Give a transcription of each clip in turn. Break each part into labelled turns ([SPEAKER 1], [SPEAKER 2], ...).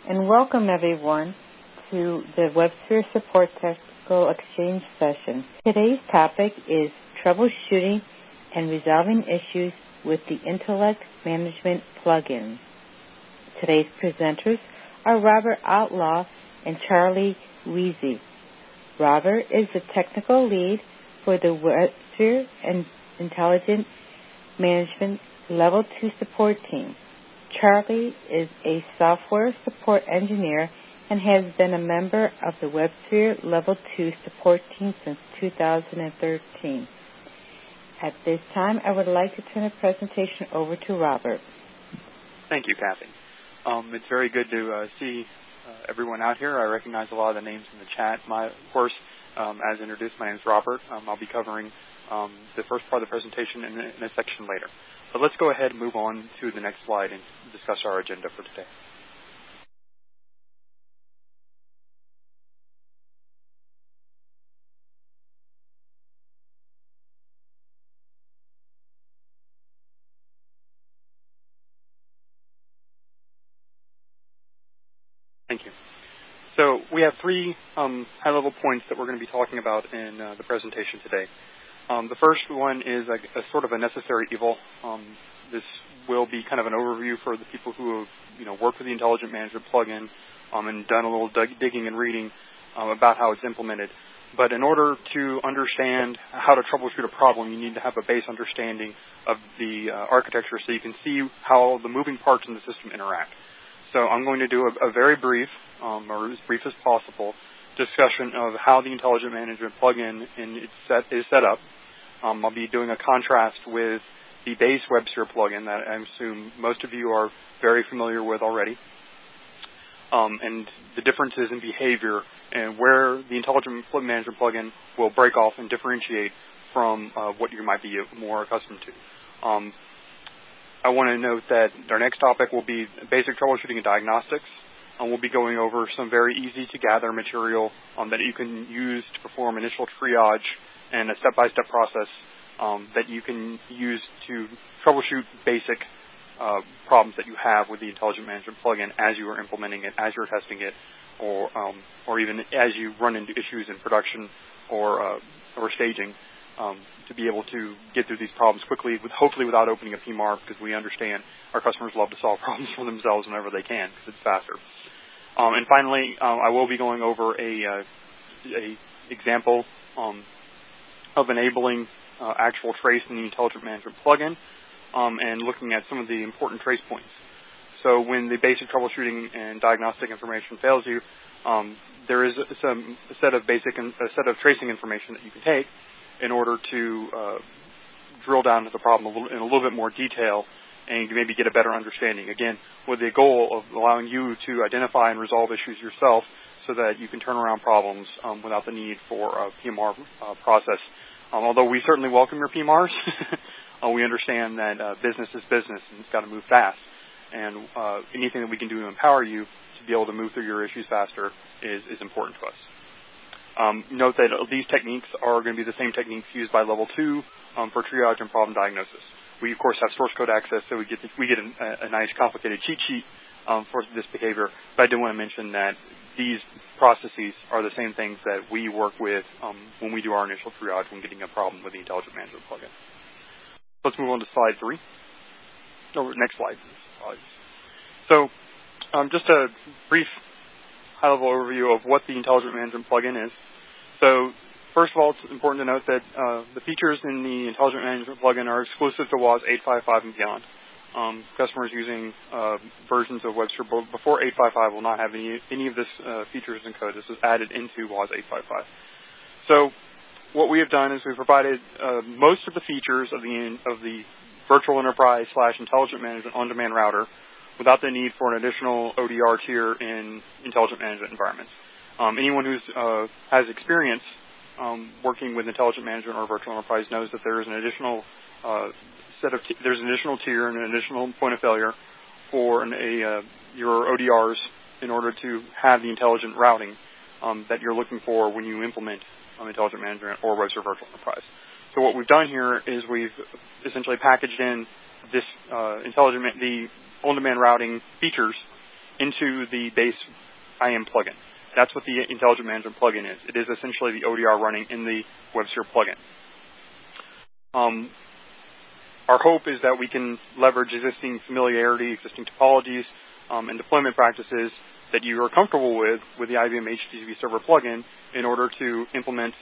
[SPEAKER 1] and welcome everyone to the WebSphere Support Technical Exchange session. Today's topic is troubleshooting and resolving issues with the Intellect Management plugin. Today's presenters are Robert Outlaw and Charlie Weezy. Robert is the technical lead for the WebSphere and Intelligent Management Level 2 support team. Charlie is a software support engineer and has been a member of the WebSphere Level 2 support team since 2013. At this time, I would like to turn the presentation over to Robert.
[SPEAKER 2] Thank you, Kathy. It's very good to see everyone out here. I recognize a lot of the names in the chat. As introduced, my name is Robert. I'll be covering the first part of the presentation in a section later. But let's go ahead and move on to the next slide and discuss our agenda for today. Thank you. So we have three high-level points that we're going to be talking about in the presentation today. The first one is a sort of a necessary evil. This will be kind of an overview for the people who have worked with the Intelligent Management plugin and done a little digging and reading about how it's implemented. But in order to understand how to troubleshoot a problem, you need to have a base understanding of the architecture so you can see how the moving parts in the system interact. So I'm going to do a very brief, or as brief as possible, discussion of how the Intelligent Management plugin is set up. I'll be doing a contrast with the base WebSphere plugin that I assume most of you are very familiar with already, and the differences in behavior and where the Intelligent Management plugin will break off and differentiate from what you might be more accustomed to. I want to note that our next topic will be basic troubleshooting and diagnostics. We'll be going over some very easy-to-gather material that you can use to perform initial triage and a step-by-step process that you can use to troubleshoot basic problems that you have with the Intelligent Management plugin as you are implementing it, as you're testing it, or even as you run into issues in production or staging, to be able to get through these problems quickly, hopefully without opening a PMAR, because we understand our customers love to solve problems for themselves whenever they can, because it's faster. And finally, I will be going over a example of enabling actual trace in the Intelligent Management plugin and looking at some of the important trace points. So when the basic troubleshooting and diagnostic information fails you, there is a set of tracing information that you can take in order to drill down to the problem in a little bit more detail and maybe get a better understanding. Again, with the goal of allowing you to identify and resolve issues yourself so that you can turn around problems without the need for a PMR process. Although we certainly welcome your PMRs, we understand that business is business and it's got to move fast. And anything that we can do to empower you to be able to move through your issues faster is important to us. Note that these techniques are going to be the same techniques used by Level 2 for triage and problem diagnosis. We, of course, have source code access, so we get a nice complicated cheat sheet for this behavior. But I do want to mention that these processes are the same things that we work with when we do our initial triage when getting a problem with the Intelligent Management plugin. Let's move on to slide 3. Next slide. So just a brief high-level overview of what the Intelligent Management plugin is. So first of all, it's important to note that the features in the Intelligent Management plugin are exclusive to WAS 855 and beyond. Customers using versions of WebSphere before 855 will not have any of this features and code. This is added into WAS 855. So what we have done is we've provided most of the features of the Virtual Enterprise / Intelligent Management on-demand router without the need for an additional ODR tier in Intelligent Management environments. Anyone who has experience working with Intelligent Management or Virtual Enterprise knows that there is an additional there's an additional tier and an additional point of failure for your ODRs in order to have the intelligent routing that you're looking for when you implement Intelligent Management or WebSphere Virtual Enterprise. So what we've done here is we've essentially packaged in this the on-demand routing features into the base IAM plugin. That's what the Intelligent Management plugin is. It is essentially the ODR running in the WebSphere plugin. Our hope is that we can leverage existing familiarity, existing topologies, and deployment practices that you are comfortable with the IBM HTTP Server plugin in order to implement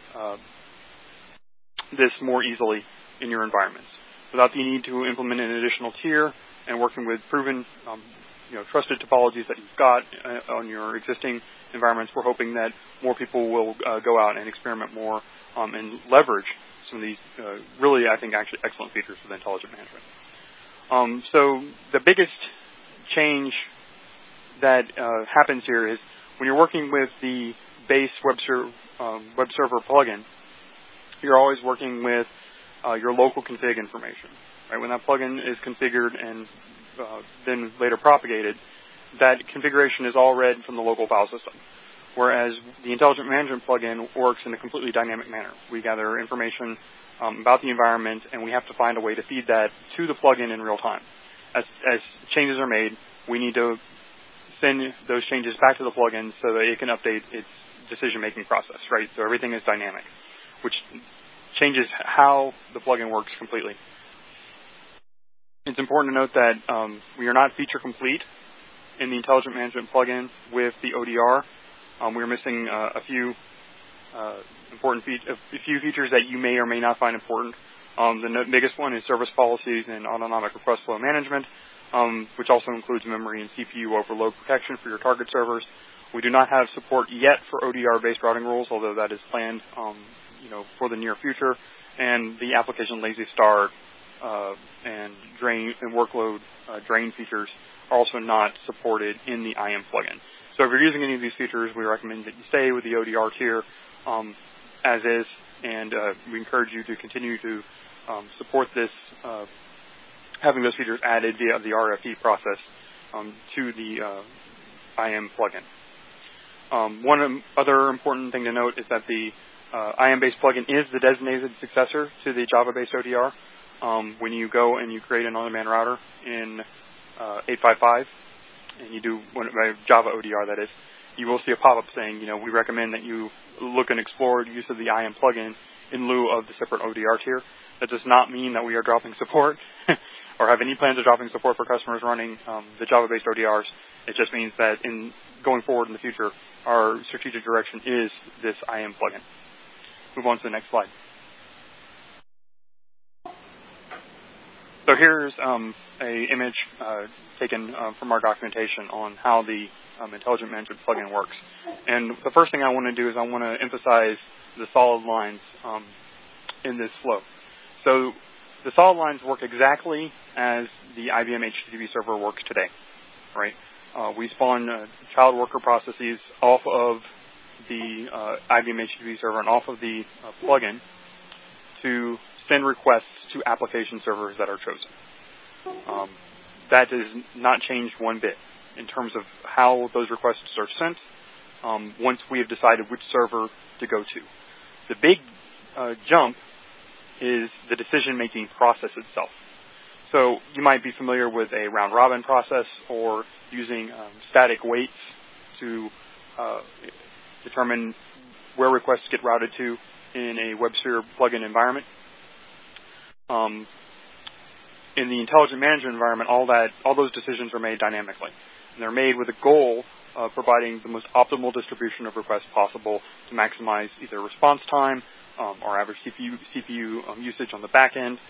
[SPEAKER 2] this more easily in your environments without the need to implement an additional tier and working with proven, trusted topologies that you've got on your existing environments. We're hoping that more people will go out and experiment more and leverage some of these really, I think, actually excellent features with Intelligent Management. So the biggest change that happens here is when you're working with the base web server plugin, you're always working with your local config information. Right? When that plugin is configured and then later propagated, that configuration is all read from the local file system. Whereas the Intelligent Management plugin works in a completely dynamic manner. We gather information about the environment, and we have to find a way to feed that to the plugin in real time. As changes are made, we need to send those changes back to the plugin so that it can update its decision-making process, right? So everything is dynamic, which changes how the plugin works completely. It's important to note that we are not feature complete in the Intelligent Management plugin with the ODR. We're missing a few features that you may or may not find important. The biggest one is service policies and autonomic request flow management, which also includes memory and CPU overload protection for your target servers. We do not have support yet for ODR-based routing rules, although that is planned, for the near future. And the application lazy start and drain and workload drain features are also not supported in the IAM plugin. So if you're using any of these features, we recommend that you stay with the ODR tier as is, and we encourage you to continue to support this, having those features added via the RFE process to the IAM plugin. One other important thing to note is that the IAM-based plugin is the designated successor to the Java-based ODR. When you go and you create an on-demand router in 855, and you do Java ODR, that is, you will see a pop-up saying, we recommend that you look and explore the use of the IAM plugin in lieu of the separate ODR tier. That does not mean that we are dropping support or have any plans of dropping support for customers running the Java-based ODRs. It just means that in going forward in the future, our strategic direction is this IAM plugin. Move on to the next slide. So here's an image taken from our documentation on how the Intelligent Management plugin works. And the first thing I want to do is I want to emphasize the solid lines in this flow. So the solid lines work exactly as the IBM HTTP server works today, right? We spawn child worker processes off of the IBM HTTP server and off of the plugin to send requests to application servers that are chosen. That does not change one bit in terms of how those requests are sent once we have decided which server to go to. The big jump is the decision-making process itself. So you might be familiar with a round-robin process or using static waits to determine where requests get routed to in a WebSphere plugin environment. In the Intelligent Management environment, all those decisions are made dynamically. And they're made with a goal of providing the most optimal distribution of requests possible to maximize either response time or average CPU usage on the back end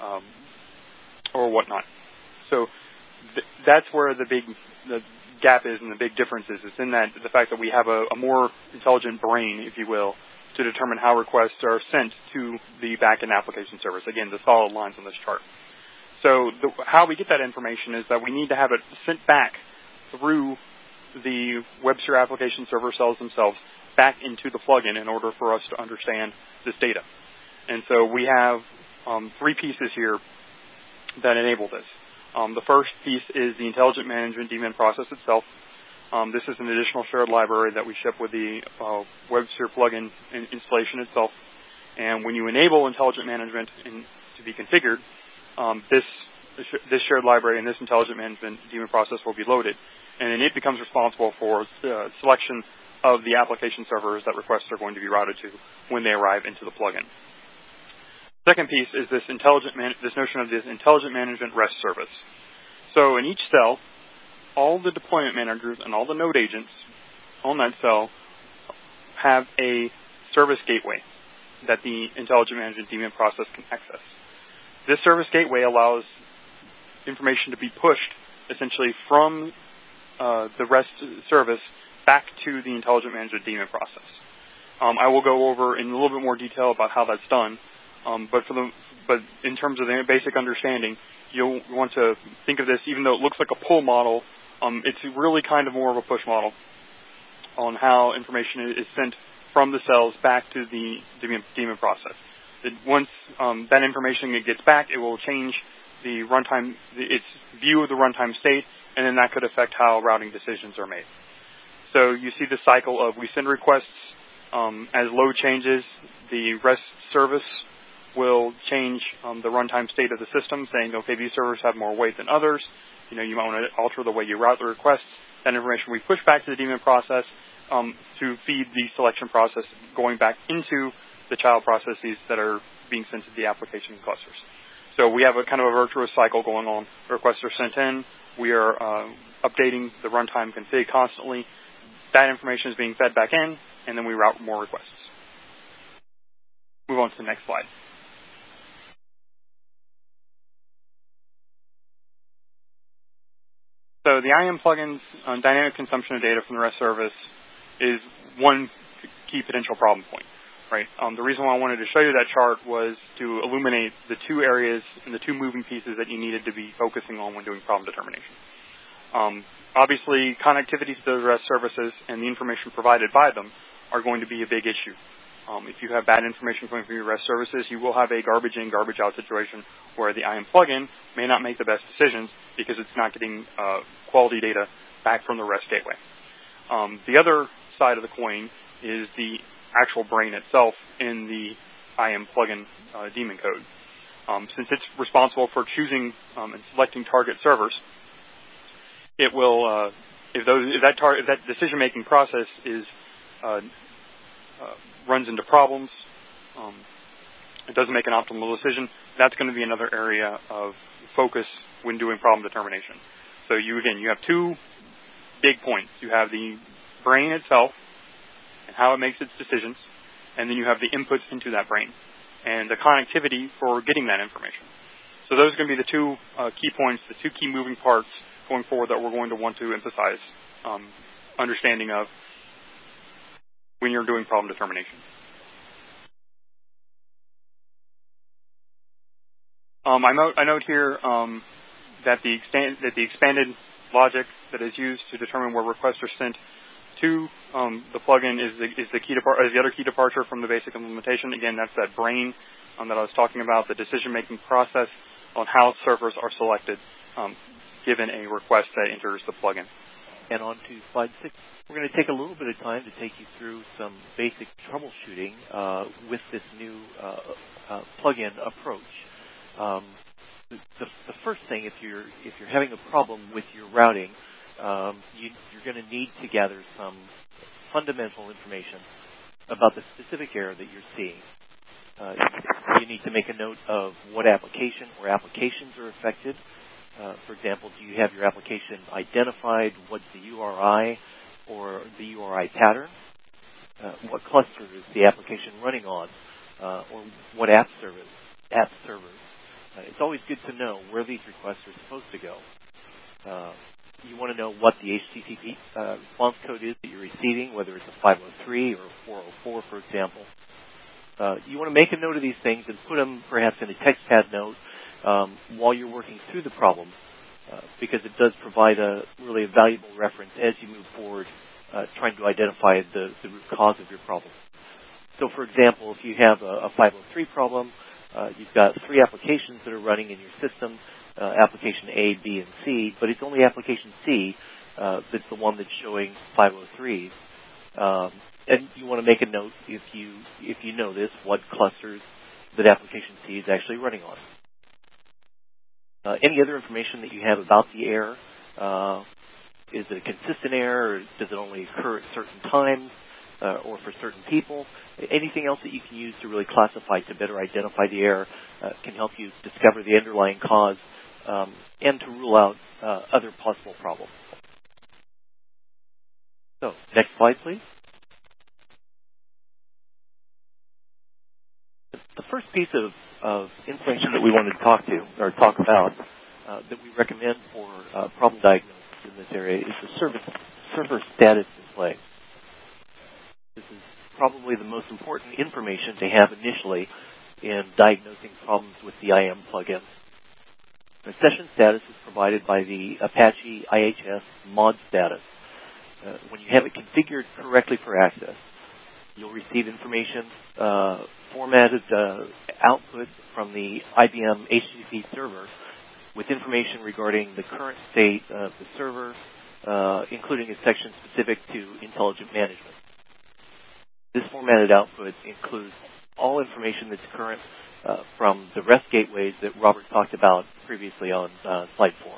[SPEAKER 2] or whatnot. So that's where the gap is and the big difference is. It's in that the fact that we have a more intelligent brain, if you will, to determine how requests are sent to the back-end application service. Again, the solid lines on this chart. So how we get that information is that we need to have it sent back through the WebSphere application server cells themselves back into the plugin in order for us to understand this data. And so we have 3 pieces here that enable this. The first piece is the Intelligent Management daemon process itself. This is an additional shared library that we ship with the WebSphere plugin installation itself. And when you enable Intelligent Management to be configured, this shared library and this Intelligent Management daemon process will be loaded. and then it becomes responsible for selection of the application servers that requests are going to be routed to when they arrive into the plugin. Second piece is this notion of this intelligent management REST service. So in each cell, all the deployment managers and all the node agents on that cell have a service gateway that the intelligent management daemon process can access. This service gateway allows information to be pushed essentially from the REST service back to the intelligent management daemon process. I will go over in a little bit more detail about how that's done, but in terms of the basic understanding, you'll want to think of this, even though it looks like a pull model, it's really kind of more of a push model on how information is sent from the cells back to the daemon process. Once that information gets back, it will change the runtime, its view of the runtime state, and then that could affect how routing decisions are made. So you see the cycle of we send requests, as load changes, the REST service will change the runtime state of the system, saying, okay, these servers have more weight than others. You might want to alter the way you route the requests. That information we push back to the daemon process to feed the selection process going back into the child processes that are being sent to the application clusters. So we have a kind of a virtuous cycle going on. Requests are sent in. We are updating the runtime config constantly. That information is being fed back in, and then we route more requests. Move on to the next slide. So the IAM plugin's dynamic consumption of data from the REST service is one key potential problem point, right? The reason why I wanted to show you that chart was to illuminate the two areas and the two moving pieces that you needed to be focusing on when doing problem determination. Obviously, connectivity to those REST services and the information provided by them are going to be a big issue. If you have bad information coming from your REST services, you will have a garbage in, garbage out situation where the IAM plugin may not make the best decisions because it's not getting quality data back from the REST gateway. The other side of the coin is the actual brain itself in the IAM plugin daemon code. Since it's responsible for choosing and selecting target servers, it will, if that decision-making process is runs into problems, it doesn't make an optimal decision, that's going to be another area of focus when doing problem determination. So you have two big points. You have the brain itself and how it makes its decisions, and then you have the inputs into that brain and the connectivity for getting that information. So those are going to be the two key points, the two key moving parts going forward that we're going to want to emphasize understanding of when you're doing problem determination. I note here that the expanded logic that is used to determine where requests are sent to the plugin is the other key departure from the basic implementation. Again, that's that brain that I was talking about, the decision-making process on how servers are selected given a request that enters the plugin.
[SPEAKER 3] And on to slide 6. We're going to take a little bit of time to take you through some basic troubleshooting with this new plugin approach. The first thing, if you're having a problem with your routing, you're going to need to gather some fundamental information about the specific error that you're seeing. You need to make a note of what application or applications are affected. For example, do you have your application identified? What's the URI or the URI pattern? What cluster is the application running on? Or what app servers? It's always good to know where these requests are supposed to go. You want to know what the HTTP response code is that you're receiving, whether it's a 503 or a 404, for example. You want to make a note of these things and put them perhaps in a TextPad note while you're working through the problem, because it does provide a really valuable reference as you move forward trying to identify the root cause of your problem. So, for example, if you have a 503 problem, you've got 3 applications that are running in your system, application A, B, and C, but it's only application C that's the one that's showing 503s. And you want to make a note, if you know this, what clusters that application C is actually running on. Any other information that you have about the error, Is it a consistent error, or does it only occur at certain times or for certain people? Anything else that you can use to really classify, to better identify the error, can help you discover the underlying cause and to rule out other possible problems. So, next slide, please. The first piece of information that we wanted to talk about that we recommend for problem diagnosis in this area is the server status display. This is probably the most important information to have initially in diagnosing problems with the IAM plugin. The session status is provided by the Apache IHS mod status. When you have it configured correctly for access, you'll receive information formatted output from the IBM HTTP server with information regarding the current state of the server, including a section specific to intelligent management. This formatted output includes all information that's current from the REST gateways that Robert talked about previously on slide 4.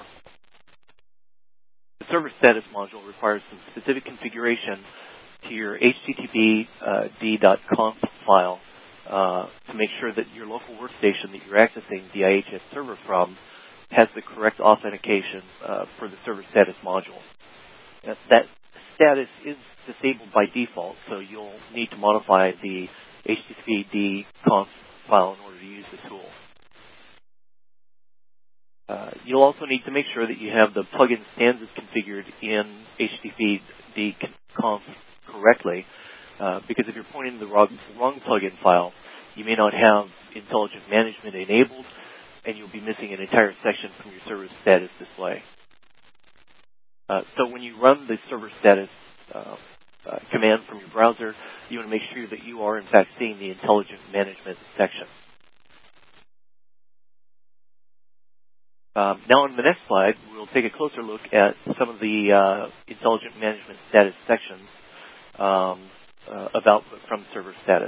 [SPEAKER 3] The server status module requires some specific configuration to your httpd.conf file to make sure that your local workstation that you're accessing the IHS server from has the correct authentication for the server status module. That status is disabled by default, so you'll need to modify the httpd.conf file in order to use the tool. You'll also need to make sure that you have the plugin stanzas configured in httpd.conf correctly, because if you're pointing to the wrong plugin file, you may not have intelligent management enabled, and you'll be missing an entire section from your server status display. So when you run the server status command from your browser, you want to make sure that you are in fact seeing the intelligent management section. Now on the next slide, we'll take a closer look at some of the intelligent management status sections of output from server status.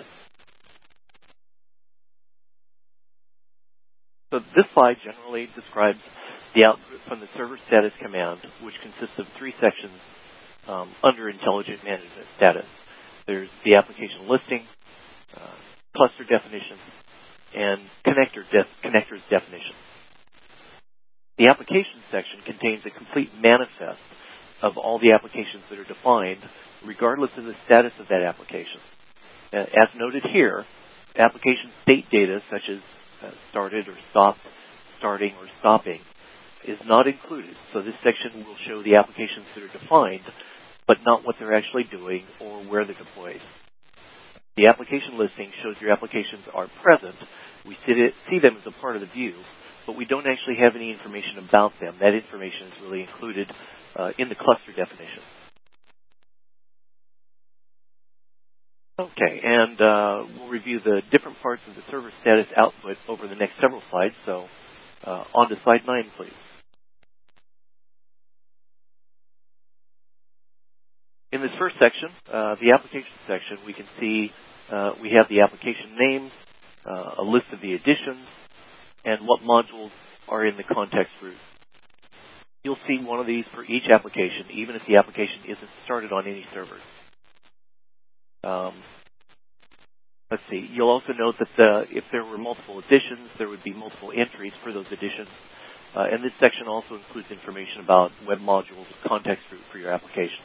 [SPEAKER 3] So this slide generally describes the output from the server status command, which consists of 3 sections under intelligent management status. There's the application listing, cluster definition, and connectors definition. The application section contains a complete manifest of all the applications that are defined, regardless of the status of that application. As noted here, application state data such as started or stopped, starting or stopping is not included. So this section will show the applications that are defined, but not what they're actually doing or where they're deployed. The application listing shows your applications are present. We see them as a part of the view, but we don't actually have any information about them. That information is really included in the cluster definition. Okay, and we'll review the different parts of the server status output over the next several slides. So on to slide 9, please. In this first section, the application section, we can see we have the application name, a list of the additions, and what modules are in the context root. You'll see one of these for each application, even if the application isn't started on any servers. Let's see. You'll also note that if there were multiple additions, there would be multiple entries for those additions. And this section also includes information about web modules, context root for your application.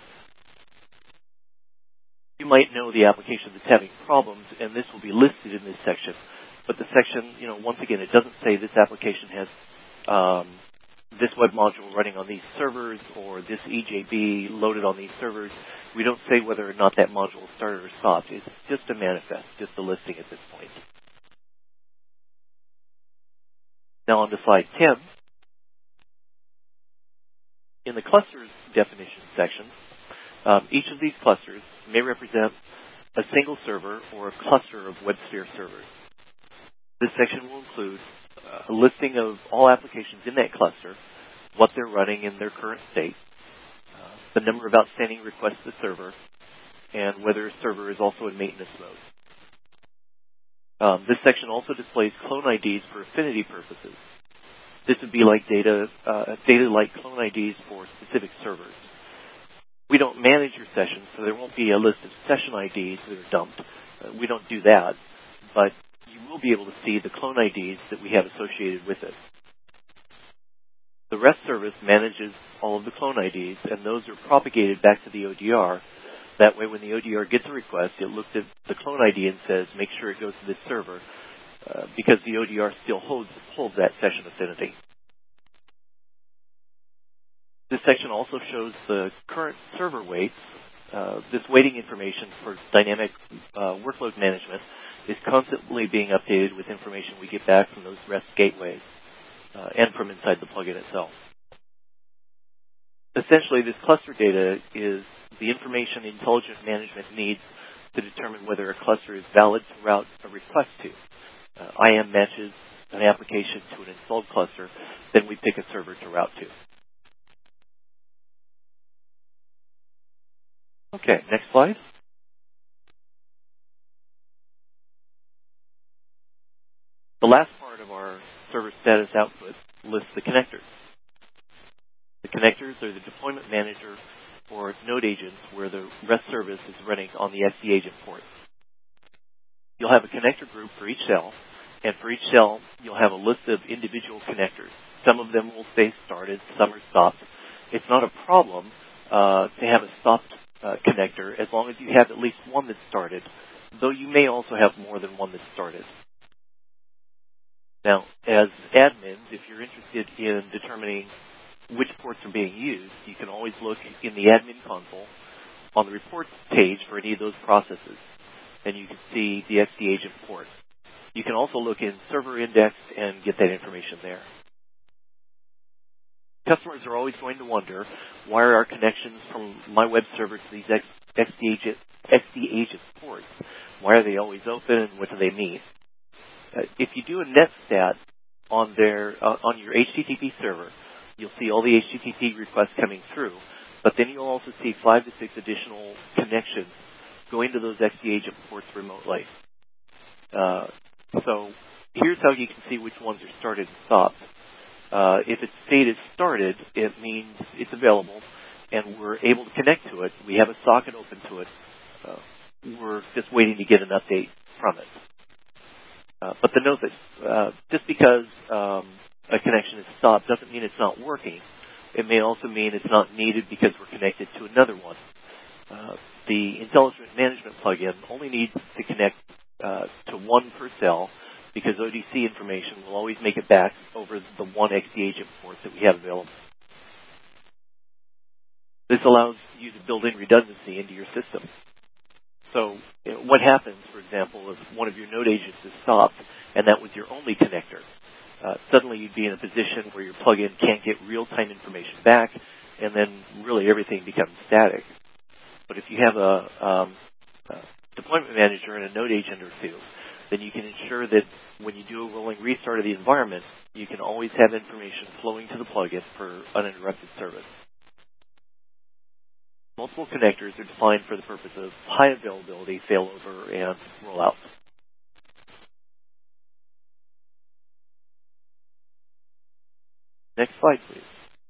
[SPEAKER 3] You might know the application that's having problems, and this will be listed in this section. But the section, once again, it doesn't say this application has this web module running on these servers or this EJB loaded on these servers. We don't say whether or not that module started or stopped. It's just a manifest, just a listing at this point. Now on to slide 10. In the clusters definition section, each of these clusters may represent a single server or a cluster of WebSphere servers. This section will include a listing of all applications in that cluster, what they're running in their current state, the number of outstanding requests to the server, and whether a server is also in maintenance mode. This section also displays clone IDs for affinity purposes. This would be like data like clone IDs for specific servers. We don't manage your sessions, so there won't be a list of session IDs that are dumped. We don't do that, but you will be able to see the clone IDs that we have associated with it. The REST service manages all of the clone IDs, and those are propagated back to the ODR. That way, when the ODR gets a request, it looks at the clone ID and says, make sure it goes to this server, because the ODR still holds that session affinity. This section also shows the current server weights. This weighting information for dynamic workload management is constantly being updated with information we get back from those REST gateways and from inside the plugin itself. Essentially, this cluster data is the information intelligent management needs to determine whether a cluster is valid to route a request to. IAM matches an application to an installed cluster, then we pick a server to route to. Okay, next slide. The last part of our server status output lists the connectors. The connectors are the deployment manager or node agents where the REST service is running on the SD agent port. You'll have a connector group for each cell, and for each cell, you'll have a list of individual connectors. Some of them will stay started, some are stopped. It's not a problem to have a stopped connector as long as you have at least one that's started, though you may also have more than one that's started. Now, as admins, if you're interested in determining which ports are being used, you can always look in the admin console on the reports page for any of those processes, and you can see the SD agent port. You can also look in server index and get that information there. Customers are always going to wonder, why are our connections from my web server to these SD agent ports? Why are they always open, and what do they mean? If you do a netstat on your HTTP server, you'll see all the HTTP requests coming through, but then you'll also see 5 to 6 additional connections going to those SD agent ports remotely. So here's how you can see which ones are started and stopped. If it's stated started, it means it's available, and we're able to connect to it. We have a socket open to it. We're just waiting to get an update from it. But the note that just because a connection is stopped doesn't mean it's not working. It may also mean it's not needed because we're connected to another one. The Intelligent Management plugin only needs to connect to one per cell because ODC information will always make it back over the one XD agent port that we have available. This allows you to build in redundancy into your system. So what happens, for example, if one of your node agents is stopped and that was your only connector? Suddenly you'd be in a position where your plugin can't get real-time information back, and then really everything becomes static. But if you have a deployment manager and a node agent or two, then you can ensure that when you do a rolling restart of the environment, you can always have information flowing to the plugin for uninterrupted service. Multiple connectors are defined for the purpose of high availability, failover, and rollout. Next slide, please.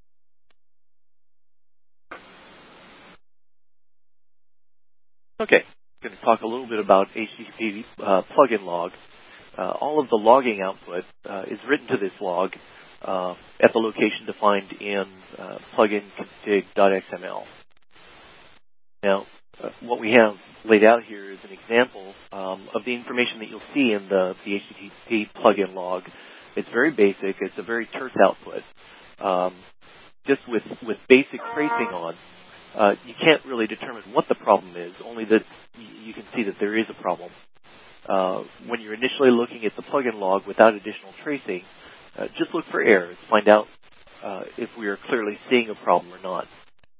[SPEAKER 3] Okay, I'm going to talk a little bit about HTTP plugin log. All of the logging output is written to this log at the location defined in plugin config.xml. Now, what we have laid out here is an example of the information that you'll see in the HTTP plugin log. It's very basic. It's a very terse output. Just with basic tracing on, you can't really determine what the problem is, only that you can see that there is a problem. When you're initially looking at the plugin log without additional tracing, just look for errors. Find out if we are clearly seeing a problem or not.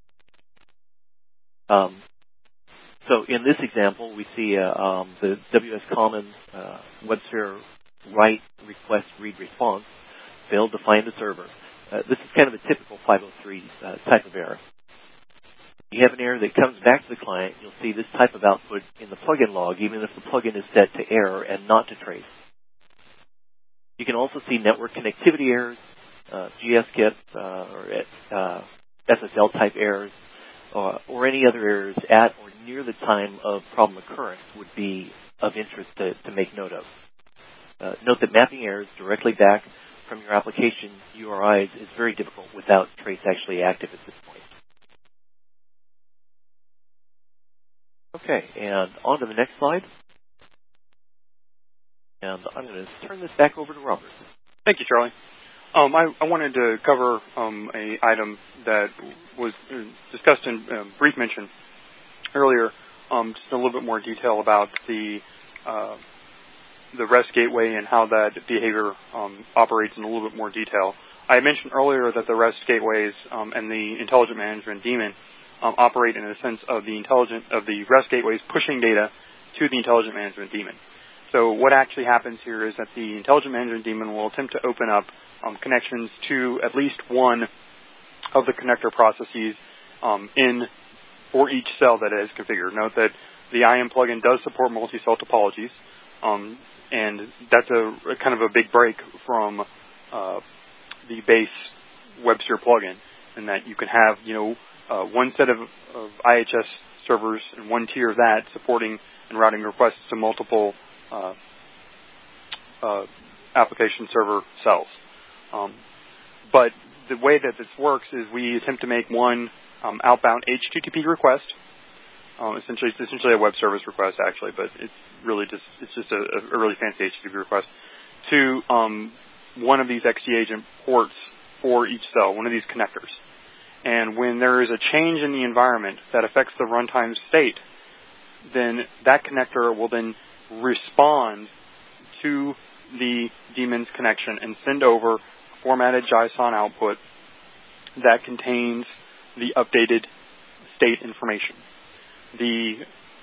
[SPEAKER 3] So in this example, we see the WS Commons WebSphere write request read response failed to find the server. This is kind of a typical 503 type of error. If you have an error that comes back to the client, you'll see this type of output in the plugin log, even if the plugin is set to error and not to trace. You can also see network connectivity errors, GSKIP or SSL type errors, or any other errors at or near the time of problem occurrence would be of interest to make note of. Note that mapping errors directly back from your application URIs is very difficult without trace actually active at this point. Okay, and on to the next slide. And I'm going to turn this back over to Robert.
[SPEAKER 2] Thank you, Charlie. I wanted to cover a item that was discussed in brief mention earlier, just a little bit more detail about the REST gateway and how that behavior operates in a little bit more detail. I mentioned earlier that the REST gateways and the intelligent management daemon operate in a sense of the REST gateways pushing data to the intelligent management daemon. So what actually happens here is that the intelligent management daemon will attempt to open up connections to at least one of the connector processes for each cell that it is configured. Note that the IAM plugin does support multi-cell topologies, and that's a kind of a big break from the base WebSphere plugin, in that you can have one set of IHS servers and one tier of that supporting and routing requests to multiple application server cells. But the way that this works is we attempt to make one outbound HTTP request. It's essentially a web service request, actually, but it's just a really fancy HTTP request to one of these XD agent ports for each cell, one of these connectors. And when there is a change in the environment that affects the runtime state, then that connector will then respond to the daemon's connection and send over formatted JSON output that contains the updated state information. The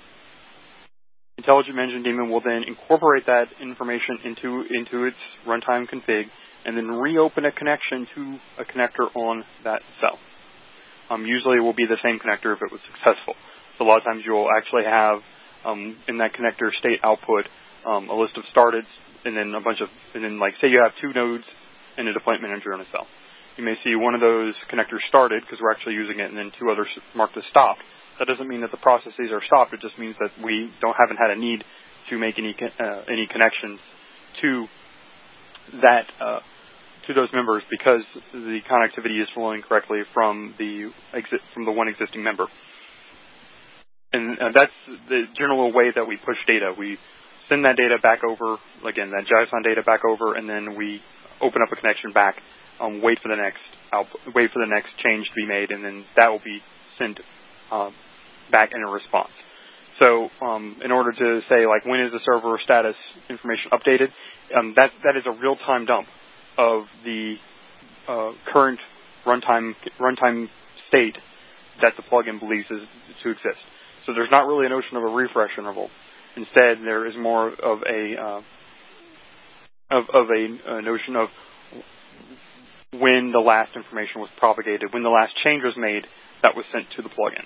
[SPEAKER 2] intelligent management daemon will then incorporate that information into its runtime config and then reopen a connection to a connector on that cell. Usually it will be the same connector if it was successful. So a lot of times you'll actually have in that connector state output a list of started and then like say you have 2 nodes and a deployment manager on a cell. You may see one of those connectors started because we're actually using it, and then 2 others marked as stopped. That doesn't mean that the processes are stopped. It just means that we haven't had a need to make any connections to that to those members because the connectivity is flowing correctly from the one existing member. And that's the general way that we push data. We send that data back over, again, that JSON data back over, and then we open up a connection back, wait for the next change to be made, and then that will be sent back in a response. So in order to say, like, when is the server status information updated, that is a real-time dump of the current runtime state that the plugin believes is to exist. So there's not really a notion of a refresh interval. Instead, there is more of a notion of when the last information was propagated, when the last change was made that was sent to the plugin.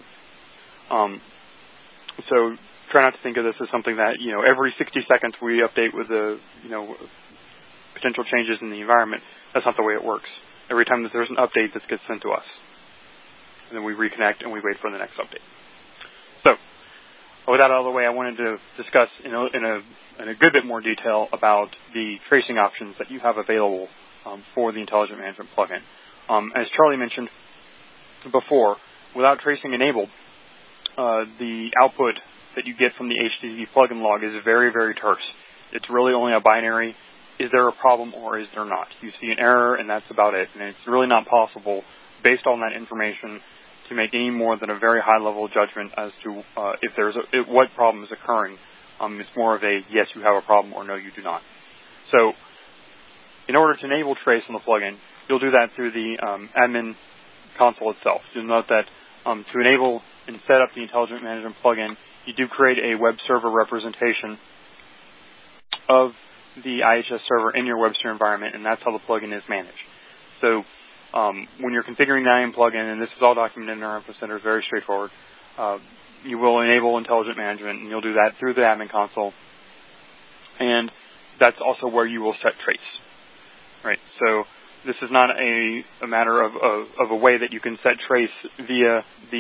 [SPEAKER 2] So try not to think of this as something that, every 60 seconds we update with the, potential changes in the environment. That's not the way it works. Every time that there's an update, this gets sent to us. And then we reconnect and we wait for the next update. So with that out of the way, I wanted to discuss in a good bit more detail about the tracing options that you have available for the Intelligent Management plugin. As Charlie mentioned before, without tracing enabled, the output that you get from the HTTP plugin log is very, very terse. It's really only a binary, is there a problem or is there not? You see an error and that's about it. And it's really not possible, based on that information, to make any more than a very high-level judgment as to what problem is occurring. It's more of a yes, you have a problem, or no, you do not. So in order to enable trace on the plugin, you'll do that through the admin console itself. You'll note that to enable and set up the Intelligent Management plugin, you do create a web server representation of the IHS server in your WebSphere environment, and that's how the plugin is managed. So when you're configuring the IAM plugin, and this is all documented in our Info Center, it's very straightforward, you will enable Intelligent Management, and you'll do that through the admin console. And that's also where you will set trace. Right? So this is not a matter of a way that you can set trace via the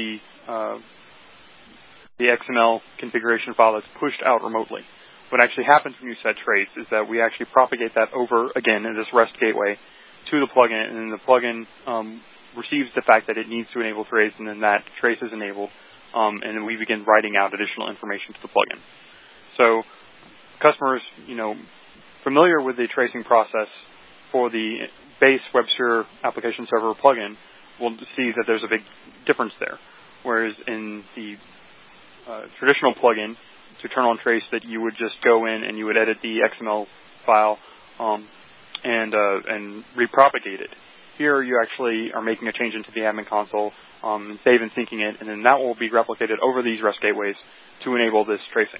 [SPEAKER 2] the XML configuration file that's pushed out remotely. What actually happens when you set trace is that we actually propagate that over, again, in this REST gateway to the plugin, and then the plugin receives the fact that it needs to enable trace, and then that trace is enabled, and then we begin writing out additional information to the plugin. So customers, familiar with the tracing process for the base WebSphere application server plugin will see that there's a big difference there. Whereas in the traditional plugin to turn on trace, that you would just go in and you would edit the XML file and repropagate it. Here you actually are making a change into the admin console, and save and syncing it, and then that will be replicated over these REST gateways to enable this tracing.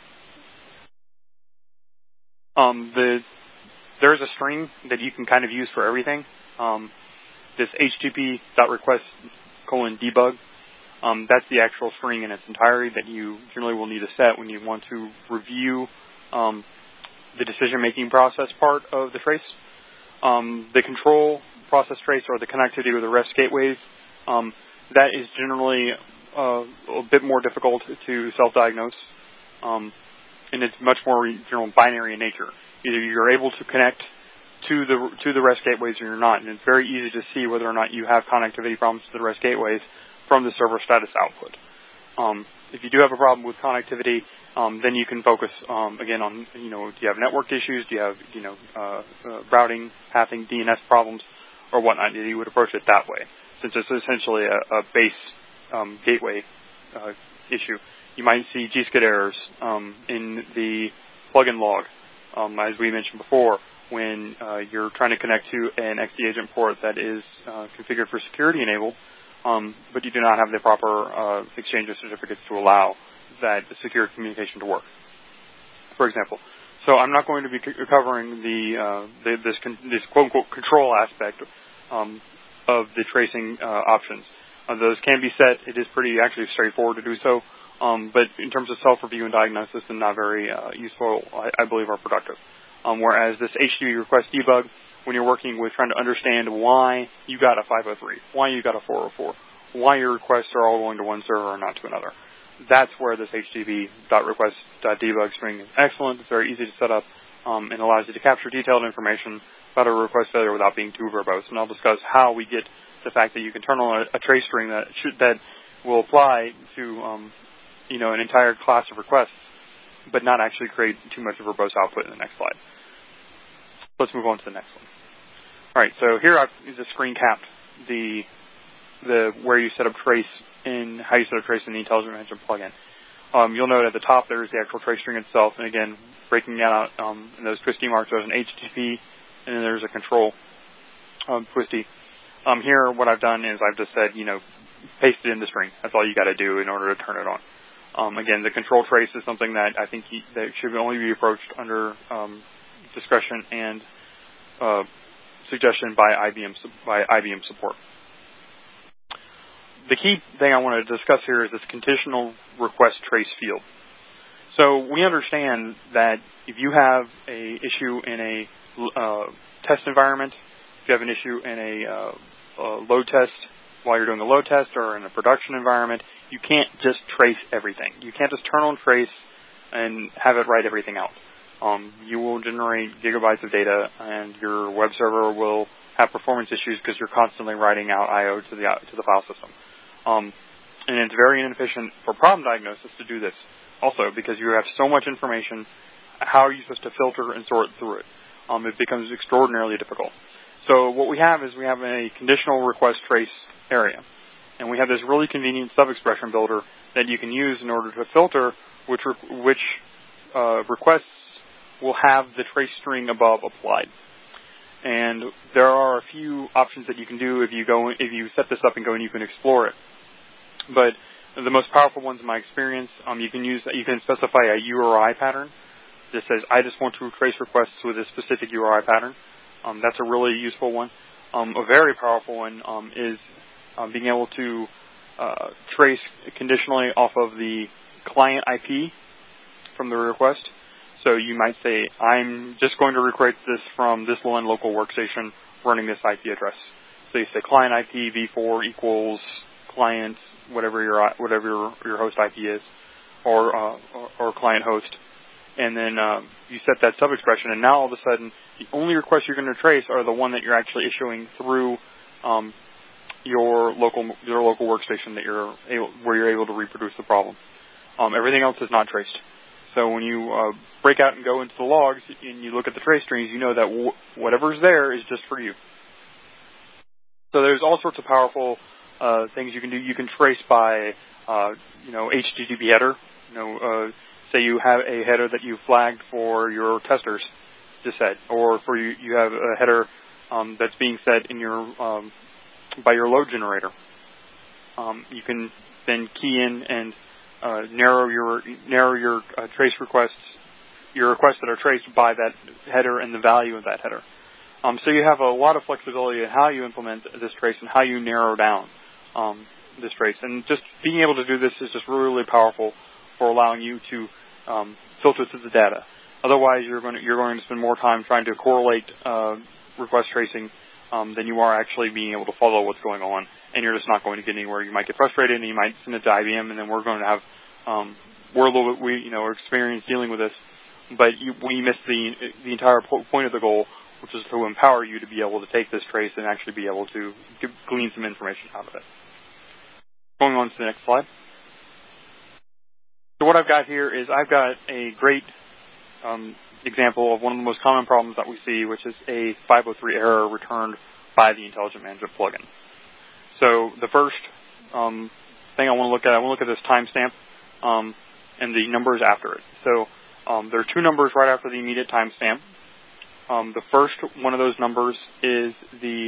[SPEAKER 2] There's a string that you can kind of use for everything. This http.request:/debug. That's the actual string in its entirety that you generally will need to set when you want to review the decision-making process part of the trace. The control process trace, or the connectivity with the REST gateways, that is generally a bit more difficult to self-diagnose, and it's much more general binary in nature. Either you're able to connect to the REST gateways or you're not, and it's very easy to see whether or not you have connectivity problems to the REST gateways from the server status output. If you do have a problem with connectivity, then you can focus again on, do you have network issues, do you have routing, pathing, DNS problems, or whatnot. You would approach it that way, since it's essentially a base gateway issue. You might see gskid errors in the plugin log, as we mentioned before, when you're trying to connect to an XD agent port that is configured for security enabled, but you do not have the proper exchange of certificates to allow that secure communication to work, for example. So I'm not going to be covering this quote-unquote control aspect of the tracing options. Those can be set. It is pretty actually straightforward to do so, but in terms of self-review and diagnosis, they're not very useful, I believe, or productive. Whereas this HTTP request debug, when you're working with trying to understand why you got a 503, why you got a 404, why your requests are all going to one server and not to another, that's where this http.request.debug string is excellent. It's very easy to set up and allows you to capture detailed information about a request failure without being too verbose. And I'll discuss how we get the fact that you can turn on a trace string that will apply to an entire class of requests, but not actually create too much of a verbose output in the next slide. Let's move on to the next one. All right, so here I've just screen capped the where you set up trace in how you set up trace in the Intelligent Management plugin. You'll note at the top there's the actual trace string itself, and again, breaking that out in those twisty marks, there's an HTTP, and then there's a control twisty. Here, what I've done is I've just said, paste it in the string. That's all you got to do in order to turn it on. Again, the control trace is something that I think that should only be approached under discretion and suggestion by IBM support. The key thing I want to discuss here is this conditional request trace field. So we understand that if you have a issue in a test environment, if you have an issue in a load test while you're doing a load test, or in a production environment, you can't just trace everything. You can't just turn on trace and have it write everything out. You will generate gigabytes of data, and your web server will have performance issues because you're constantly writing out I/O to the file system. And it's very inefficient for problem diagnosis to do this also, because you have so much information. How are you supposed to filter and sort through it? It becomes extraordinarily difficult. So what we have is we have a conditional request trace area, and we have this really convenient sub-expression builder that you can use in order to filter which requests will have the trace string above applied. And there are a few options that you can do if you set this up and go and you can explore it. But the most powerful ones in my experience, you can specify a URI pattern that says, I just want to trace requests with a specific URI pattern. That's a really useful one. A very powerful one is being able to trace conditionally off of the client IP from the request. So you might say, I'm just going to request this from this LAN local workstation running this IP address. So you say client IP v4 equals client whatever your host IP is, or client host, and then you set that sub-expression, and now all of a sudden the only requests you're going to trace are the one that you're actually issuing through your local workstation where you're able to reproduce the problem. Everything else is not traced. So when you break out and go into the logs and you look at the trace strings, you know that whatever's there is just for you. So there's all sorts of powerful things you can do. You can trace by HTTP header. Say you have a header that you flagged for your testers to set, or for you have a header that's being set in your by your load generator. You can then key in and narrow your trace requests, your requests that are traced by that header and the value of that header. So you have a lot of flexibility in how you implement this trace and how you narrow down this trace. And just being able to do this is just really, really powerful for allowing you to filter through the data. Otherwise, you're going to spend more time trying to correlate request tracing than you are actually being able to follow what's going on, and you're just not going to get anywhere. You might get frustrated, and you might send it to IBM, and then we're going to have we're experienced dealing with this, but we miss the entire point of the goal, which is to empower you to be able to take this trace and actually be able to glean some information out of it. Going on to the next slide. So what I've got here is I've got a great example of one of the most common problems that we see, which is a 503 error returned by the Intelligent Management plugin. So the first thing I want to look at this timestamp and the numbers after it. So there are two numbers right after the immediate timestamp. The first one of those numbers is the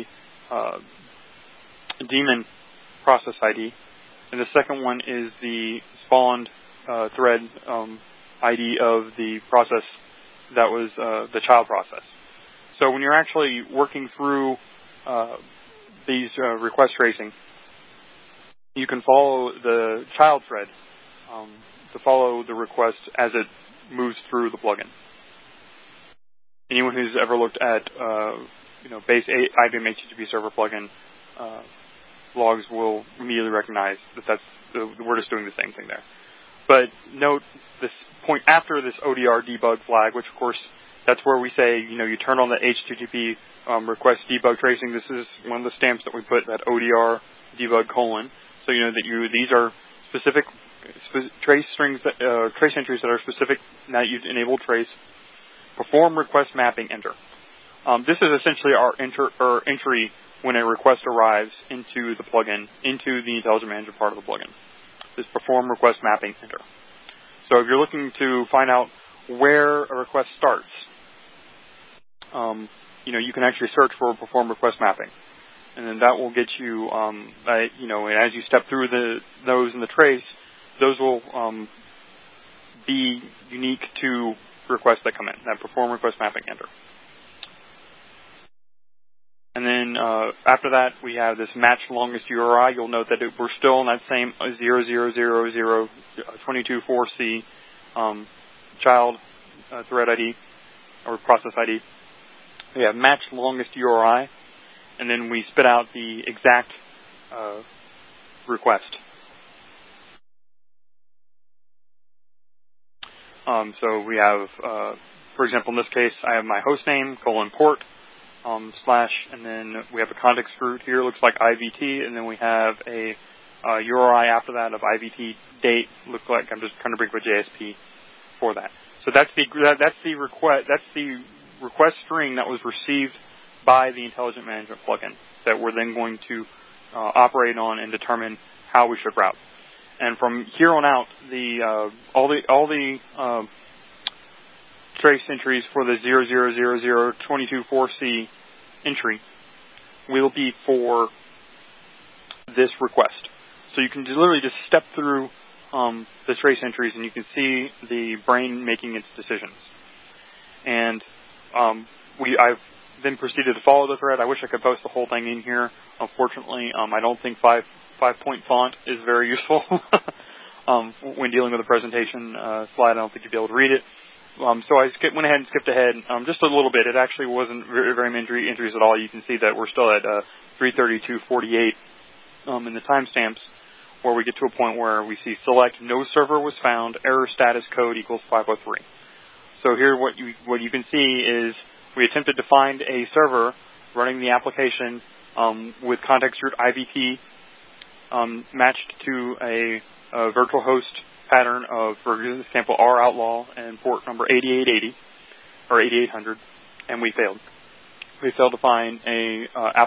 [SPEAKER 2] daemon process ID, and the second one is the spawned thread ID of the process that was the child process. So when you're actually working through these request tracing, you can follow the child thread to follow the request as it moves through the plugin. Anyone who's ever looked at base IBM HTTP server plugin logs will immediately recognize that we're just doing the same thing there. But note this point after this ODR debug flag, which of course that's where we say you turn on the HTTP request debug tracing. This is one of the stamps that we put, that ODR debug colon. So you know that these are specific trace strings, trace entries that are specific that you enable trace. Perform request mapping enter. This is essentially our entry when a request arrives into the plugin, into the Intelligent Management part of the plugin. This perform request mapping enter. So if you're looking to find out where a request starts, you can actually search for perform request mapping, and then that will get you, and as you step through those in the trace, those will be unique to requests that come in. That perform request mapping enter. And then after that, we have this match longest URI. You'll note that we're still in that same 0000224C child thread ID or process ID. We have match longest URI, and then we spit out the exact request. So we have, for example, in this case, I have my host name, :port, / and then we have a context root here, looks like IVT, and then we have a URI after that of IVT date, looks like I'm just trying to bring up a JSP for that. So that's the request string that was received by the Intelligent Management plugin that we're then going to operate on and determine how we should route. And from here on out, all the trace entries for the 0000224C entry will be for this request. So you can literally just step through the trace entries, and you can see the brain making its decisions. And I've then proceeded to follow the thread. I wish I could post the whole thing in here. Unfortunately, I don't think 5-point font is very useful when dealing with a presentation slide. I don't think you'd be able to read it. So I went ahead and skipped ahead just a little bit. It actually wasn't very many entries at all. You can see that we're still at 332.48 in the timestamps. where we get to a point where we see select no server was found, error status code equals 503. So here what you can see is we attempted to find a server running the application with context root IVP matched to a virtual host pattern of, for example, R outlaw and port number 8880 or 8800, and we failed. We failed to find a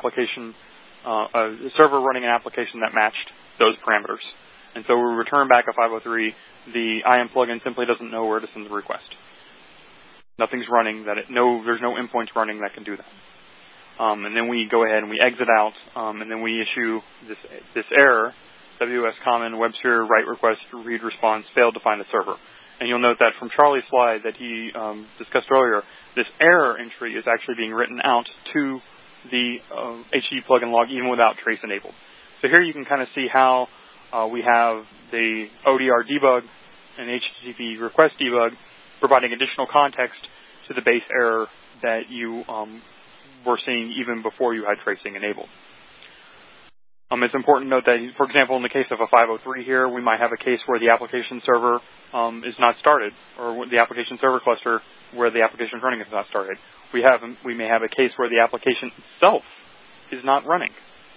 [SPEAKER 2] server running an application that matched those parameters. And so we return back a 503. The IAM plugin simply doesn't know where to send the request. Nothing's running there's no endpoints running that can do that. And then we go ahead and we exit out, and then we issue this error, WS common WebSphere write request read response failed to find a server. And you'll note that from Charlie's slide that he discussed earlier, this error entry is actually being written out to the HTTP plugin log even without trace enabled. So here you can kind of see how we have the ODR debug and HTTP request debug providing additional context to the base error that you were seeing even before you had tracing enabled. It's important to note that, for example, in the case of a 503 here, we might have a case where the application server is not started, or the application server cluster where the application is running is not started. We may have a case where the application itself is not running.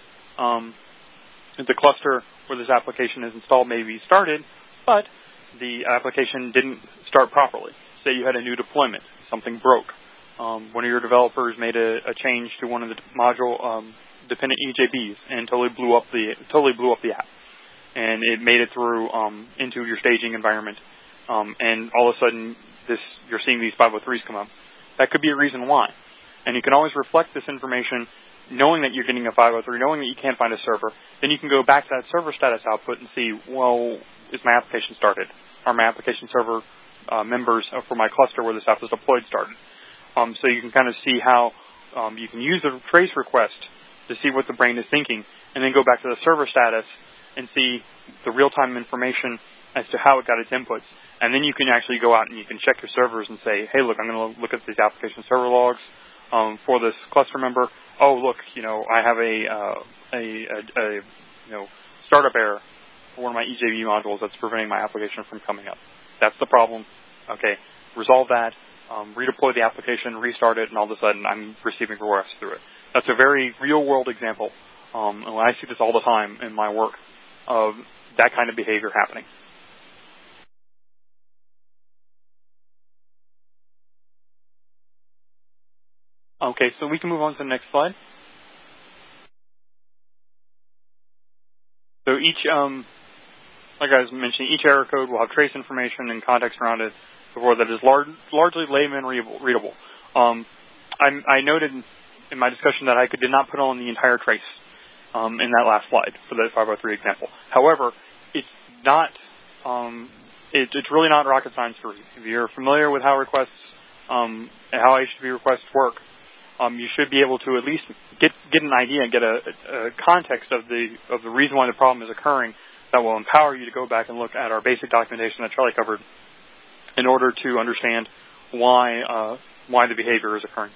[SPEAKER 2] The cluster where this application is installed may be started, but the application didn't start properly. Say you had a new deployment, something broke. One of your developers made a change to one of the module dependent EJBs and totally blew up the app, and it made it through into your staging environment, and all of a sudden you're seeing these 503s come up. That could be a reason why, and you can always reflect this information, knowing that you're getting a 503, knowing that you can't find a server. Then you can go back to that server status output and see, well, is my application started? Are my application server members for my cluster where this app is deployed started? So you can kind of see how you can use the trace request to see what the brain is thinking, and then go back to the server status and see the real-time information as to how it got its inputs. And then you can actually go out and you can check your servers and say, hey, look, I'm going to look at these application server logs for this cluster member. Oh, look, I have a startup error for one of my EJB modules that's preventing my application from coming up. That's the problem. Okay, resolve that, redeploy the application, restart it, and all of a sudden I'm receiving requests through it. That's a very real-world example, and I see this all the time in my work of that kind of behavior happening. Okay, so we can move on to the next slide. So each, like I was mentioning, each error code will have trace information and context around it before that is largely layman readable. I noted in my discussion that I did not put on the entire trace in that last slide for the 503 example. However, it's not, it's really not rocket science for you. If you're familiar with how requests, and how HTTP requests work, you should be able to at least get an idea and get a context of the reason why the problem is occurring that will empower you to go back and look at our basic documentation that Charlie covered in order to understand why the behavior is occurring.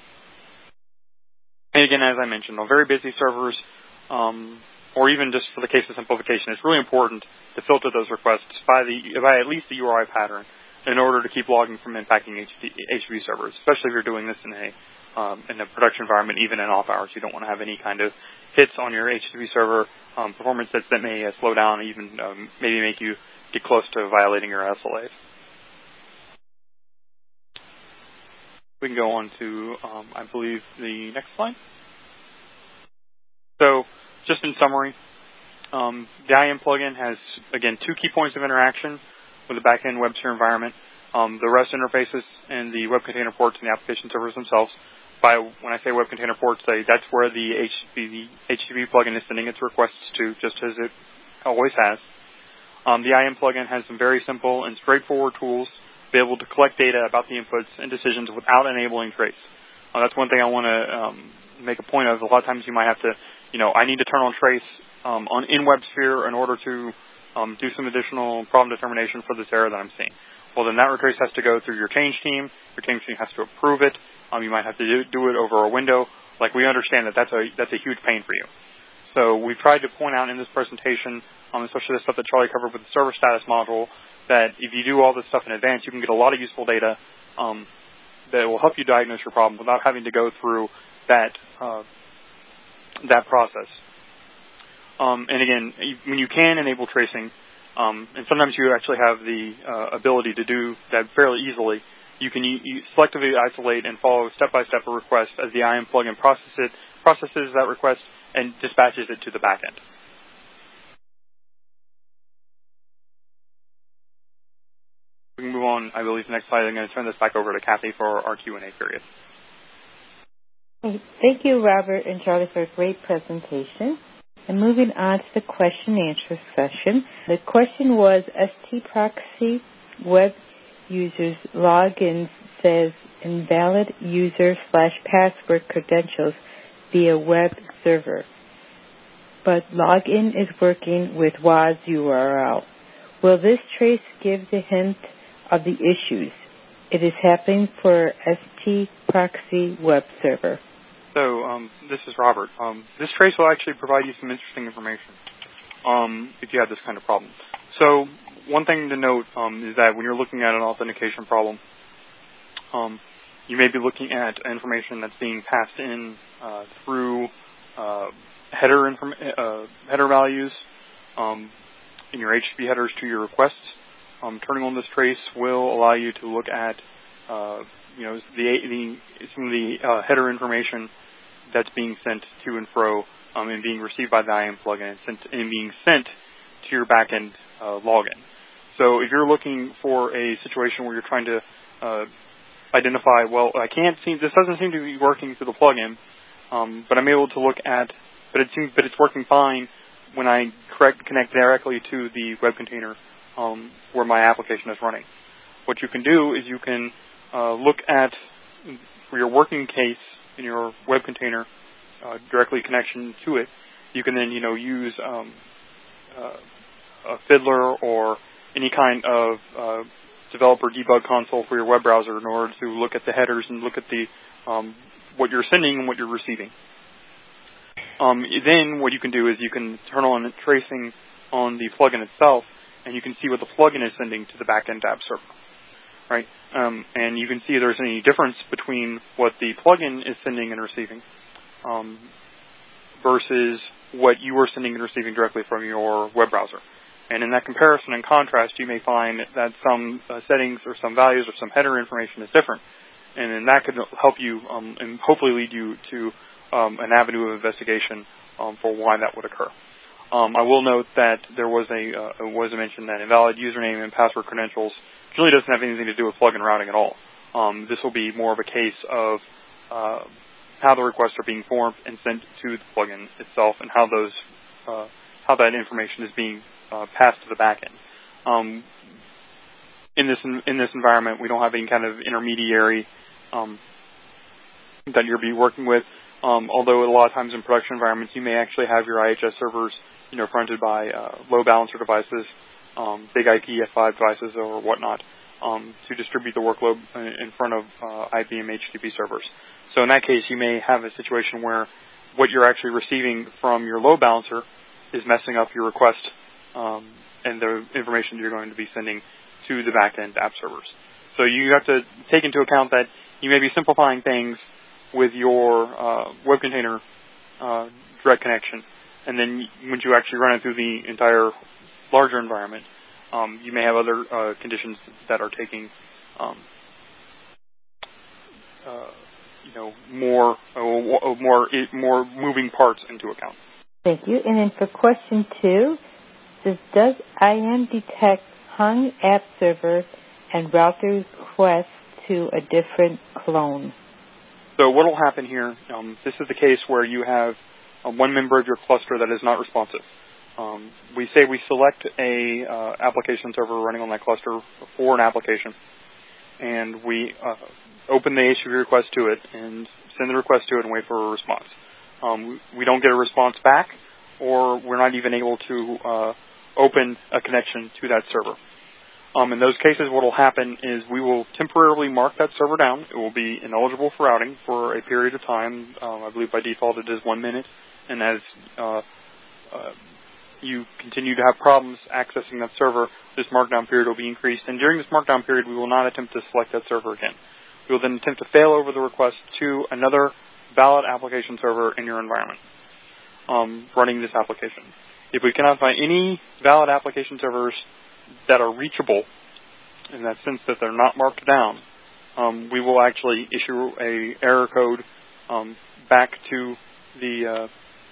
[SPEAKER 2] And again, as I mentioned, on very busy servers, or even just for the case of simplification, it's really important to filter those requests by at least the URI pattern in order to keep logging from impacting HTTP servers, especially if you're doing this in a production environment, even in off hours. You don't want to have any kind of hits on your HTTP server, performance that may slow down, even maybe make you get close to violating your SLAs. We can go on to, I believe, the next slide. So, just in summary, the IAM plugin has, again, two key points of interaction with the backend WebSphere environment, the REST interfaces and the web container ports and the application servers themselves. When I say web container ports, that's where the HTTP plugin is sending its requests to, just as it always has. The IAM plugin has some very simple and straightforward tools to be able to collect data about the inputs and decisions without enabling trace. That's one thing I want to make a point of. A lot of times you might have to, I need to turn on trace in WebSphere in order to do some additional problem determination for this error that I'm seeing. Well, then that trace has to go through your change team. Your change team has to approve it. You might have to do it over a window. Like, we understand that's a huge pain for you. So we've tried to point out in this presentation, especially the stuff that Charlie covered with the server status module, that if you do all this stuff in advance, you can get a lot of useful data that will help you diagnose your problem without having to go through that process. And again, when you can enable tracing, and sometimes you actually have the ability to do that fairly easily, you can selectively isolate and follow step-by-step a request as the IAM plugin processes that request and dispatches it to the backend. We can move on, I believe, to the next slide. I'm going to turn this back over to Kathy for our Q&A period.
[SPEAKER 1] Thank you, Robert and Charlie, for a great presentation. And moving on to the question and answer session. The question was, STProxy web users login says invalid user/password credentials via web server, but login is working with WAS URL. Will this trace give the hint of the issues? It is happening for STProxy web server.
[SPEAKER 2] So this is Robert. This trace will actually provide you some interesting information if you have this kind of problem. So one thing to note is that when you're looking at an authentication problem, you may be looking at information that's being passed in through header values in your HTTP headers to your requests. Turning on this trace will allow you to look at some of the header information that's being sent to and fro and being received by the IAM plugin and being sent to your backend login. So if you're looking for a situation where you're trying to identify, well, this doesn't seem to be working through the plugin, but I'm able to look at, but it's working fine when I connect directly to the web container where my application is running. What you can do is you can look at for your working case in your web container directly connection to it. You can then use a Fiddler or any kind of developer debug console for your web browser in order to look at the headers and look at the what you're sending and what you're receiving. Then what you can do is you can turn on tracing on the plugin itself, and you can see what the plugin is sending to the backend app server. Right, and you can see if there's any difference between what the plugin is sending and receiving versus what you are sending and receiving directly from your web browser. And in that comparison and contrast, you may find that some settings or some values or some header information is different. And then that could help you and hopefully lead you to an avenue of investigation for why that would occur. I will note that there was a mention that invalid username and password credentials really doesn't have anything to do with plugin routing at all. This will be more of a case of how the requests are being formed and sent to the plugin itself, and how that information is being passed to the backend. In this environment, we don't have any kind of intermediary that you'll be working with. Although a lot of times in production environments, you may actually have your IHS servers, fronted by load balancer devices, big IP F5 devices or whatnot, to distribute the workload in front of IBM HTTP servers. So in that case, you may have a situation where what you're actually receiving from your load balancer is messing up your request and the information you're going to be sending to the backend app servers. So you have to take into account that you may be simplifying things with your web container direct connection, and then once you actually run it through the entire larger environment, you may have other conditions that are taking more moving parts into account.
[SPEAKER 1] Thank you. And then for question 2, does IAM detect hung app server and router requests to a different clone?
[SPEAKER 2] So what will happen here, this is the case where you have one member of your cluster that is not responsive. We say we select a application server running on that cluster for an application, and we open the HTTP request to it and send the request to it and wait for a response. We don't get a response back, or we're not even able to open a connection to that server. In those cases, what will happen is we will temporarily mark that server down. It will be ineligible for routing for a period of time. I believe by default it is 1 minute. And as you continue to have problems accessing that server, this markdown period will be increased. And during this markdown period, we will not attempt to select that server again. We will then attempt to fail over the request to another valid application server in your environment running this application. If we cannot find any valid application servers that are reachable, in that sense that they're not marked down, we will actually issue a error code back to the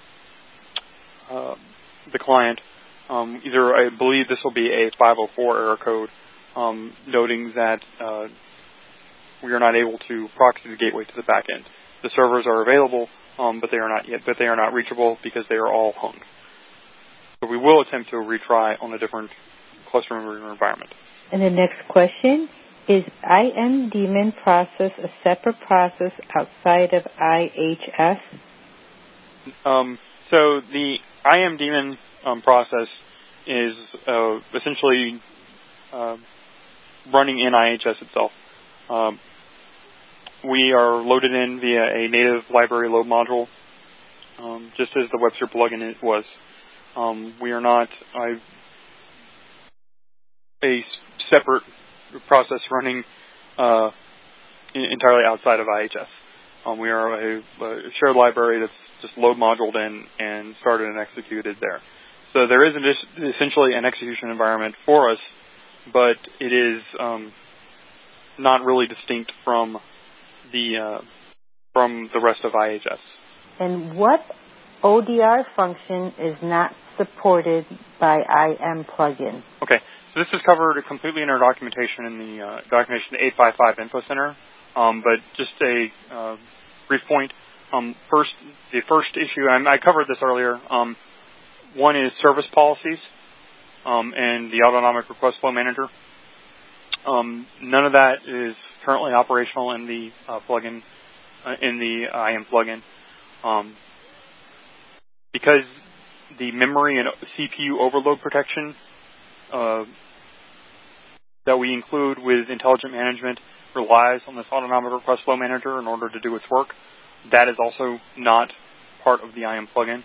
[SPEAKER 2] client. Either I believe this will be a 504 error code, noting that we are not able to proxy the gateway to the back end. The servers are available, but they are not reachable because they are all hung. So we will attempt to retry on a different cluster memory environment.
[SPEAKER 1] And the next question is: IM-daemon process a separate process outside of IHS?
[SPEAKER 2] So the IM-daemon process is essentially running in IHS itself. We are loaded in via a native library load module, just as the Webster plugin was. We are not a separate process running entirely outside of IHS. We are a shared library that's just load moduled in and started and executed there. So there is essentially an execution environment for us, but it is not really distinct from the rest of IHS.
[SPEAKER 1] And what ODR function is not supported by IM plugin?
[SPEAKER 2] Okay, so this is covered completely in our documentation in the documentation 855 Info Center. But just a brief point. The first issue, and I covered this earlier. One is service policies and the autonomic request flow manager. None of that is currently operational in the plugin, in the IM plugin, because the memory and CPU overload protection that we include with intelligent management relies on this autonomic request flow manager in order to do its work. That is also not part of the IM plugin.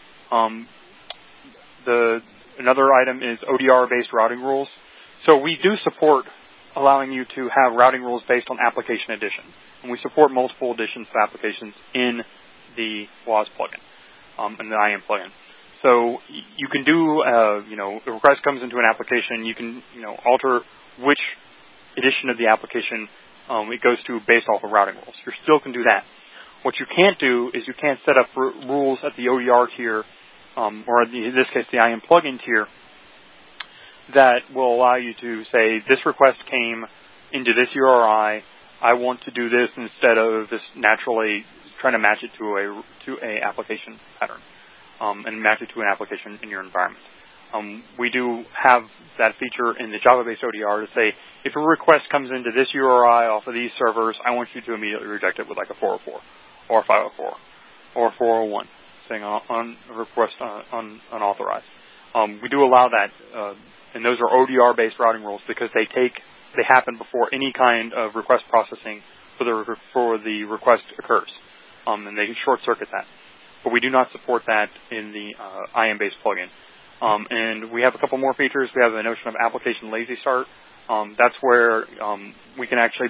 [SPEAKER 2] Another item is ODR-based routing rules. So we do support allowing you to have routing rules based on application addition. And we support multiple additions to applications in the WAS plugin, in the IM plugin. So you can do, a request comes into an application, you can, alter which edition of the application it goes to based off of routing rules. You still can do that. What you can't do is you can't set up rules at the ODR tier, or in this case the IM plugin tier, that will allow you to say, this request came into this URI, I want to do this instead of this naturally trying to match it to a application pattern, and match it to an application in your environment. We do have that feature in the Java-based ODR to say, if a request comes into this URI off of these servers, I want you to immediately reject it with like a 404 or a 504 or a 401, saying on request unauthorized. We do allow that, and those are ODR-based routing rules because they happen before any kind of request processing for the request occurs, and they can short-circuit that. But we do not support that in the IM-based plugin. And we have a couple more features. We have the notion of application lazy start. That's where we can actually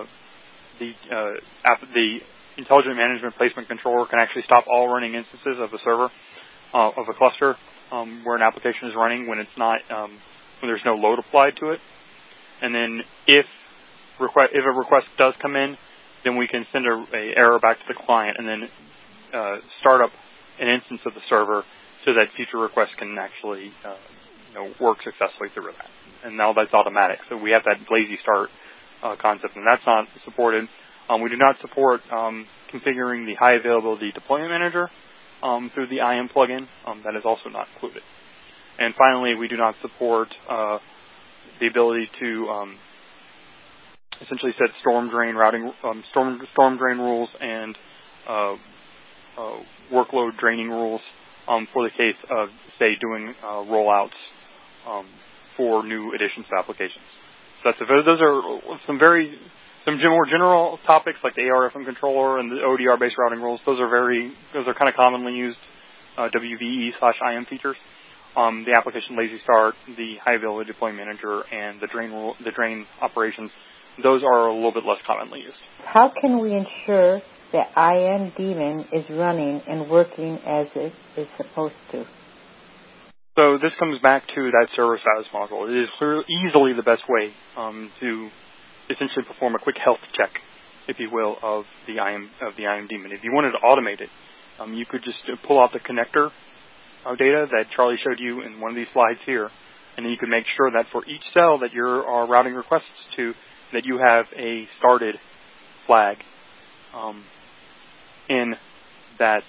[SPEAKER 2] the intelligent management placement controller can actually stop all running instances of a server of a cluster where an application is running when it's not when there's no load applied to it. And then if a request does come in, then we can send a error back to the client and then start up an instance of the server so that future requests can actually work successfully through that. And now that's automatic. So we have that lazy start concept, and that's not supported. We do not support configuring the high availability deployment manager through the IM plugin. That is also not included. And finally, we do not support the ability to essentially set storm drain routing, storm drain rules and workload draining rules for the case of, say, doing rollouts for new additions to applications. So those are some more general topics like the ARFM controller and the ODR-based routing rules. Those are kind of commonly used WVE/IM features. The application Lazy Start, the High Availability Deployment Manager, and the drain operations, those are a little bit less commonly used.
[SPEAKER 1] How can we ensure that IM daemon is running and working as it is supposed to?
[SPEAKER 2] So this comes back to that server status module. It is easily the best way to essentially perform a quick health check, if you will, of the IM daemon. If you wanted to automate it, you could just pull out the connector data that Charlie showed you in one of these slides here, and then you can make sure that for each cell that you're routing requests to, that you have a started flag in that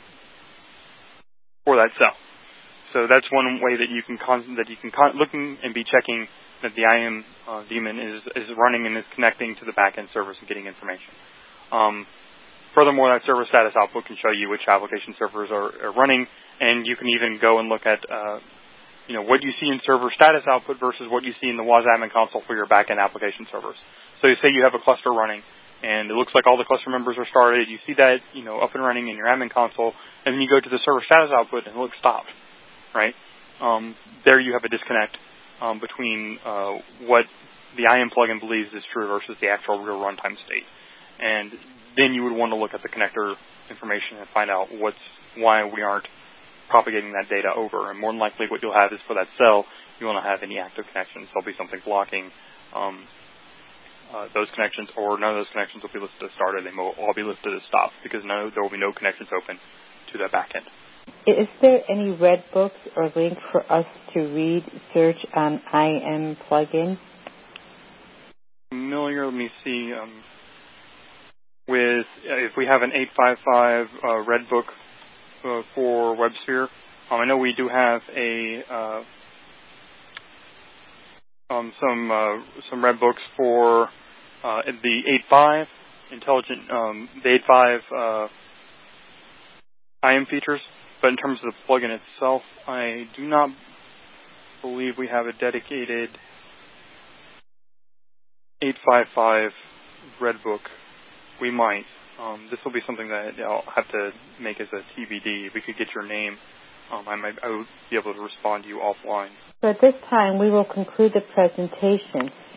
[SPEAKER 2] for that cell. So that's one way that you can look and be checking that the IM daemon is running and is connecting to the backend servers and getting information. Furthermore, that server status output can show you which application servers are running, and you can even go and look at what you see in server status output versus what you see in the WAS admin console for your backend application servers. So you say you have a cluster running, and it looks like all the cluster members are started. You see that up and running in your admin console, and then you go to the server status output and it looks stopped. Right? There you have a disconnect between what the IM plugin believes is true versus the actual real runtime state. And then you would want to look at the connector information and find out why we aren't propagating that data over. And more than likely what you'll have is for that cell, you won't have any active connections. There'll be something blocking those connections, or none of those connections will be listed as started. They will all be listed as stopped because there will be no connections open to that backend.
[SPEAKER 1] Is there any red books or link for us to read, search on IM plugin?
[SPEAKER 2] Familiar, let me see. If we have an 855 red book for WebSphere, I know we do have some red books for the 8.5 intelligent, the 8.5 IM features. But in terms of the plugin itself, I do not believe we have a dedicated 855 red book. We might. This will be something that I'll have to make as a TBD. If we could get your name, I would be able to respond to you offline.
[SPEAKER 1] So at this time, we will conclude the presentation.